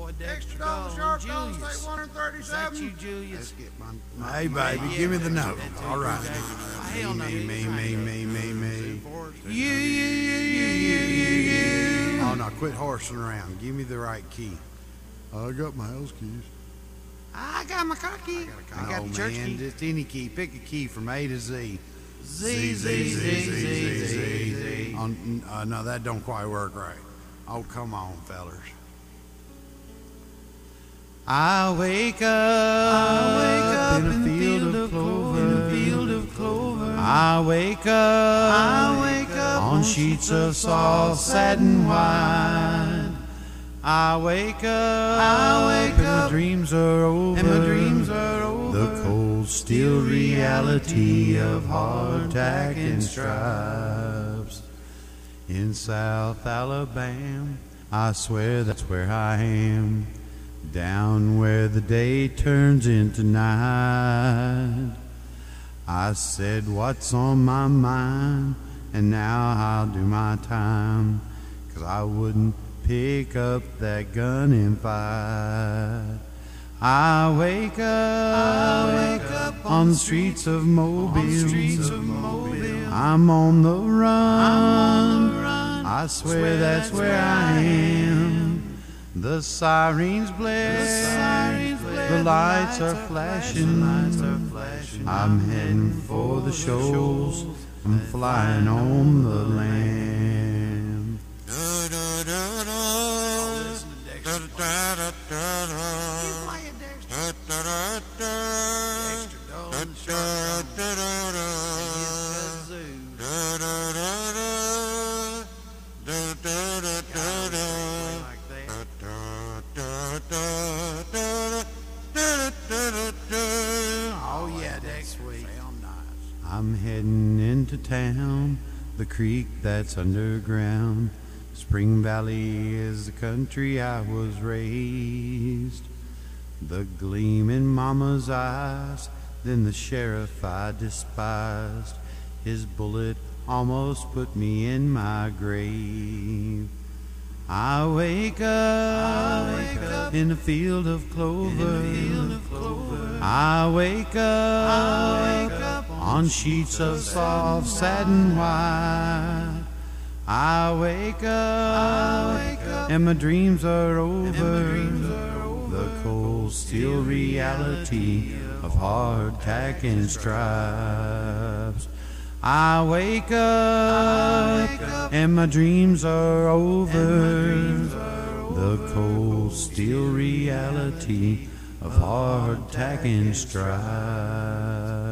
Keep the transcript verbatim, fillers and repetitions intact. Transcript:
Extra double sharp dog, state one thirty-seven. Is that you, Julius? Let's get my, my Hey, baby, yeah, give me the that's note. what that All right. exactly. Hell no, Me, me, dude. me, me, me, me. You, you, you, you, you, you, you. Oh, no, quit horsing around. Give me the right key. I got my house keys. I got my car key. I got No, the church man, key. just any key. Pick a key from A to Z. Z, Z, Z, Z, Z, Z, Z. On, uh, no, that don't quite work right. Oh, come on, fellers. I wake up, I wake up in a field of clover, in a field of clover. I wake up, I wake up on sheets of soft satin white. I wake up, I wake and up, my dreams are over, and my dreams are over. The cold steel reality of hardtack and stripes. In South Alabama, I swear that's where I am. Down where the day turns into night. I said what's on my mind, and now I'll do my time, 'cause I wouldn't pick up that gun and fight. I wake up, I wake up on the streets of Mobile. Streets of Mobile. I'm on the run. I'm on the run. I swear, swear that's, that's where I am. The sirens blare, the, sirens blare, the lights, the lights are flashing. Lights are flashing. I'm heading for the shoals. I'm flying on the lamb. Oh yeah, that's sweet. I'm heading into town, the creek that's underground. Spring Valley is the country I was raised. The gleam in Mama's eyes, then the sheriff I despised. His bullet almost put me in my grave. I wake up, I wake up in a field of clover. Field of clover. I wake up, I wake up on sheets of soft satin white. I wake up, I wake up and my dreams are over. Dreams are over. The cold steel reality of hardtack and stripes. I wake up, I wake up and my dreams are over. Dreams are over. The cold steel reality of hardtack and stripes.